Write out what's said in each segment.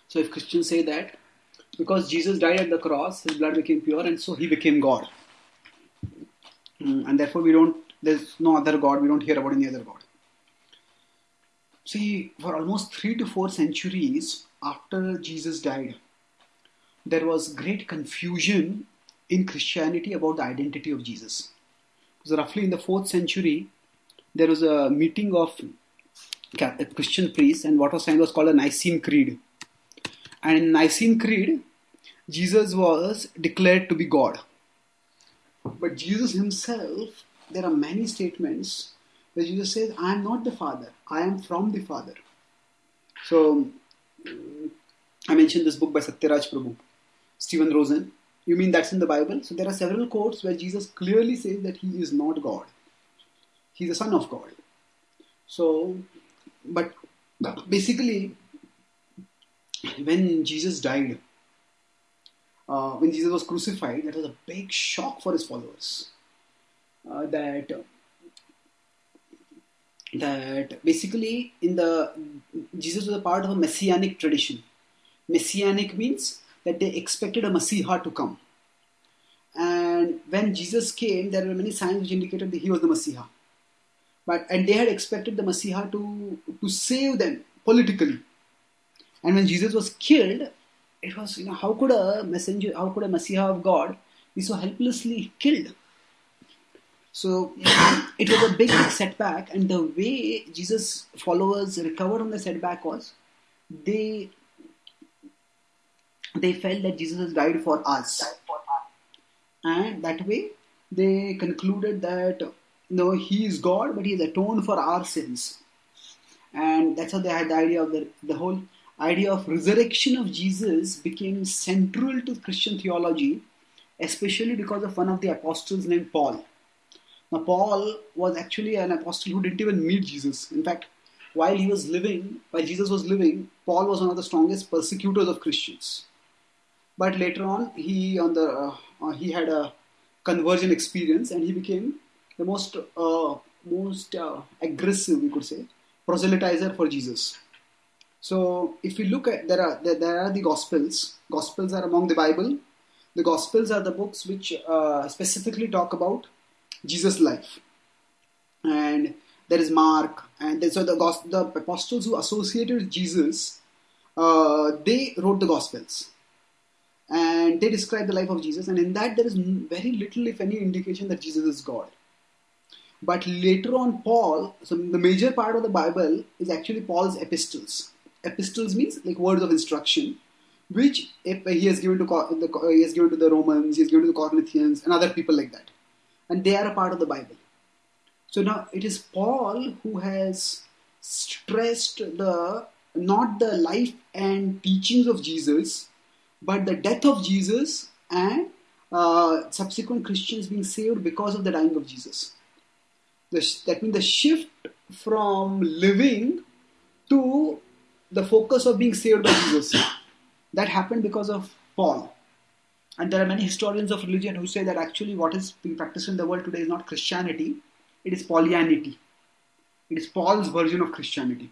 So if Christians say that because Jesus died at the cross, his blood became pure and so he became God. And therefore there's no other God, we don't hear about any other God. See, for almost 3 to 4 centuries after Jesus died, there was great confusion in Christianity about the identity of Jesus. So roughly in the 4th century, there was a meeting of Christian priests, and what was signed was called a Nicene Creed. And in Nicene Creed, Jesus was declared to be God. But Jesus himself, there are many statements where Jesus says, I am not the Father, I am from the Father. So, I mentioned this book by Satyaraj Prabhu, Stephen Rosen. You mean that's in the Bible? So there are several quotes where Jesus clearly says that he is not God. He is the Son of God. So, but basically, when Jesus died, when Jesus was crucified, that was a big shock for his followers. That basically Jesus was a part of a messianic tradition. Messianic means that they expected a Messiah to come. And when Jesus came, there were many signs which indicated that he was the Messiah. And they had expected the Messiah to save them politically. And when Jesus was killed, it was, how could a Messiah of God be so helplessly killed? So it was a big setback, and the way Jesus' followers recovered from the setback was they felt that Jesus has died for us. And that way they concluded that no, he is God, but he has atoned for our sins. And that's how they had the idea of the whole idea of resurrection of Jesus became central to Christian theology, especially because of one of the apostles named Paul. Now, Paul was actually an apostle who didn't even meet Jesus. In fact, while Jesus was living, Paul was one of the strongest persecutors of Christians. But later on, he had a conversion experience, and he became the most aggressive, we could say, proselytizer for Jesus. So, if we look at there are the Gospels. Gospels are among the Bible. The Gospels are the books which specifically talk about Jesus' life, and there is Mark, and so the apostles who associated with Jesus, they wrote the Gospels, and they describe the life of Jesus, and in that there is very little, if any, indication that Jesus is God. But later on, Paul, so the major part of the Bible is actually Paul's epistles. Epistles means like words of instruction, which he has given to the Romans, he has given to the Corinthians, and other people like that. And they are a part of the Bible. So now it is Paul who has stressed not the life and teachings of Jesus, but the death of Jesus and subsequent Christians being saved because of the dying of Jesus. That means the shift from living to the focus of being saved by Jesus. That happened because of Paul. And there are many historians of religion who say that actually what is being practiced in the world today is not Christianity, it is Paulianity. It is Paul's version of Christianity.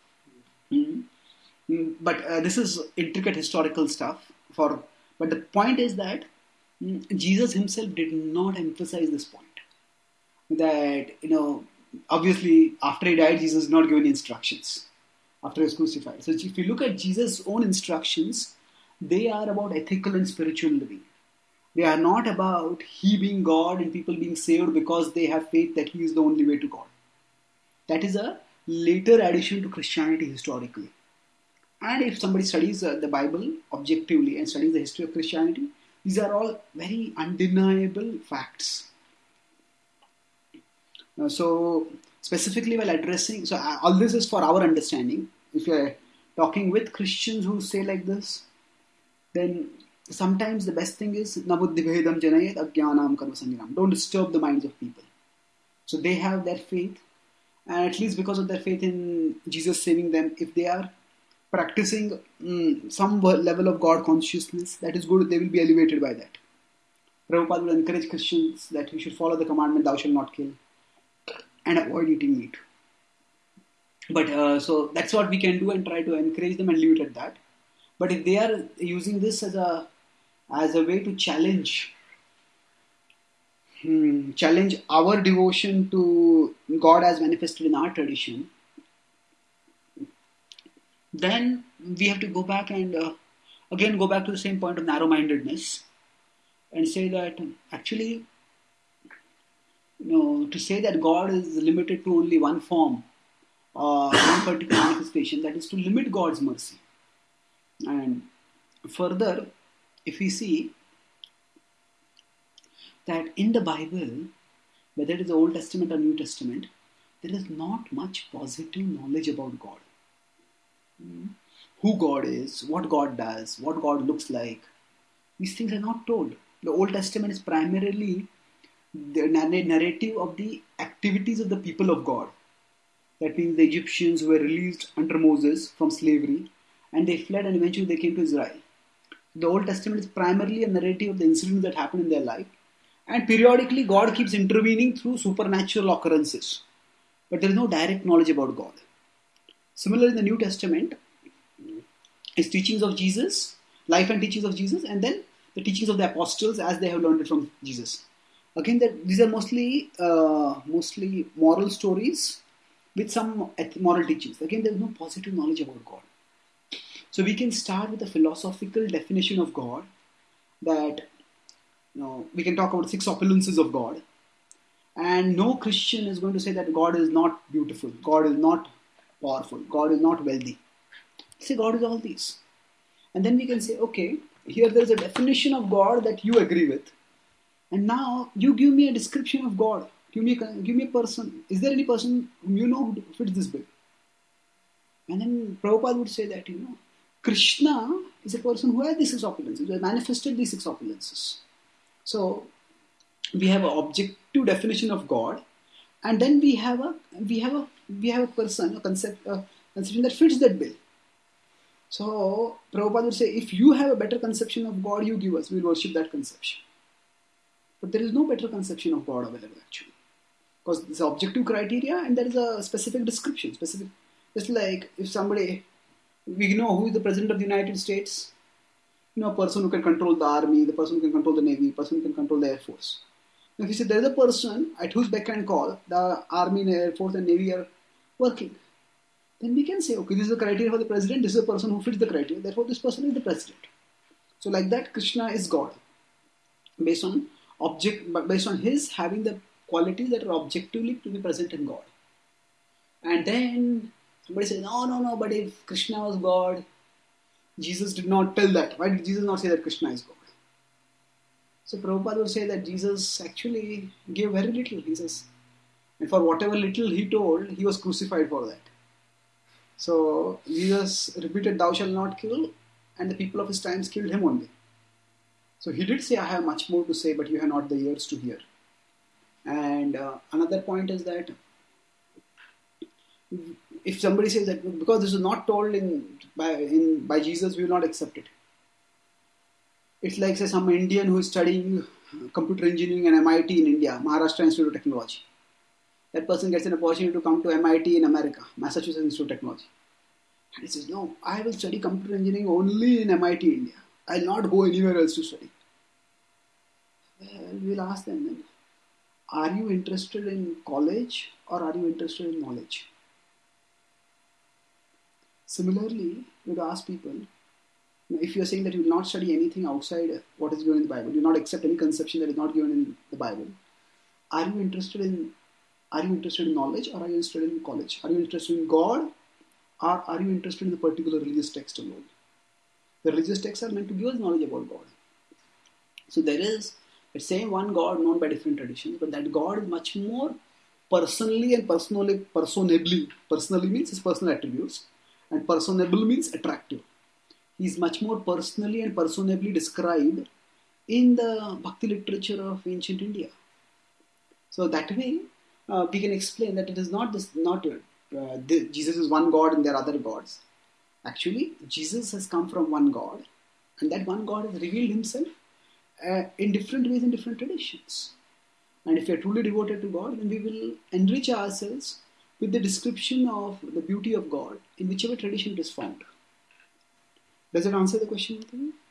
But this is intricate historical stuff. But the point is that Jesus himself did not emphasize this point. That, obviously after he died, Jesus did not give any instructions after he was crucified. So if you look at Jesus' own instructions, they are about ethical and spiritual living. They are not about he being God and people being saved because they have faith that he is the only way to God. That is a later addition to Christianity historically. And if somebody studies the Bible objectively and studies the history of Christianity, these are all very undeniable facts. So specifically while addressing, all this is for our understanding. If you are talking with Christians who say like this, then sometimes the best thing is nabuddhibhedam janayet ajnanam karma sangiram. Don't disturb the minds of people. So they have their faith, and at least because of their faith in Jesus saving them, if they are practicing some level of God consciousness, that is good, they will be elevated by that. Prabhupada will encourage Christians that we should follow the commandment, thou shalt not kill, and avoid eating meat. But so that's what we can do and try to encourage them and leave it at that. But if they are using this as a way to challenge our devotion to God as manifested in our tradition, then we have to go back and again go back to the same point of narrow-mindedness and say that actually, to say that God is limited to only one form, one particular manifestation, that is to limit God's mercy. And further, if we see that in the Bible, whether it is the Old Testament or New Testament, there is not much positive knowledge about God. Who God is, what God does, what God looks like. These things are not told. The Old Testament is primarily the narrative of the activities of the people of God. That means the Egyptians were released under Moses from slavery and they fled and eventually they came to Israel. The Old Testament is primarily a narrative of the incidents that happened in their life, and periodically God keeps intervening through supernatural occurrences. But there is no direct knowledge about God. Similarly, in the New Testament, is teachings of Jesus, life and teachings of Jesus, and then the teachings of the apostles as they have learned it from Jesus. Again, these are mostly moral stories with some moral teachings. Again, there is no positive knowledge about God. So we can start with a philosophical definition of God, that we can talk about 6 opulences of God, and no Christian is going to say that God is not beautiful, God is not powerful, God is not wealthy. Say God is all these. And then we can say, okay, here there is a definition of God that you agree with. And now you give me a description of God. Give me a person. Is there any person whom you know who fits this bill? And then Prabhupada would say that, Krishna is a person who has these 6 opulences, who has manifested these 6 opulences. So we have an objective definition of God, and then we have a person, a conception that fits that bill. So Prabhupada would say, if you have a better conception of God, you give us, we will worship that conception. But there is no better conception of God available actually. Because there's objective criteria and there is a specific description. Just like if we know who is the President of the United States, a person who can control the army, the person who can control the navy, the person who can control the air force. Now, if you say there is a person at whose beck and call the army, the air force and navy are working, then we can say, okay, this is the criteria for the president, this is a person who fits the criteria, therefore this person is the president. So like that, Krishna is God. Based on his having the qualities that are objectively to be present in God. And then somebody says, no, but if Krishna was God, Jesus did not tell that. Why did Jesus not say that Krishna is God? So Prabhupada will say that Jesus actually gave very little. He says, and for whatever little he told, he was crucified for that. So Jesus repeated, thou shalt not kill, and the people of his times killed him only. So he did say, I have much more to say, but you have not the ears to hear. And another point is that if somebody says that because this is not told by Jesus, we will not accept it. It's like, say, some Indian who is studying computer engineering in MIT in India, Maharashtra Institute of Technology. That person gets an opportunity to come to MIT in America, Massachusetts Institute of Technology. And he says, no, I will study computer engineering only in MIT India. I will not go anywhere else to study. Well, we'll ask them then, are you interested in college or are you interested in knowledge? Similarly, we would ask people, if you are saying that you will not study anything outside what is given in the Bible, you will not accept any conception that is not given in the Bible, are you interested in knowledge or are you interested in college? Are you interested in God or are you interested in the particular religious text alone? The religious texts are meant to give us knowledge about God. So there is the same one God known by different traditions, but that God is much more personally and personably. Personally means his personal attributes, and personable means attractive. He is much more personally and personably described in the Bhakti literature of ancient India. So that way, we can explain that it is not Jesus is one God and there are other gods. Actually, Jesus has come from one God, and that one God has revealed himself in different ways in different traditions. And if we are truly devoted to God, then we will enrich ourselves with the description of the beauty of God in whichever tradition it is found. Does it answer the question, Matthew?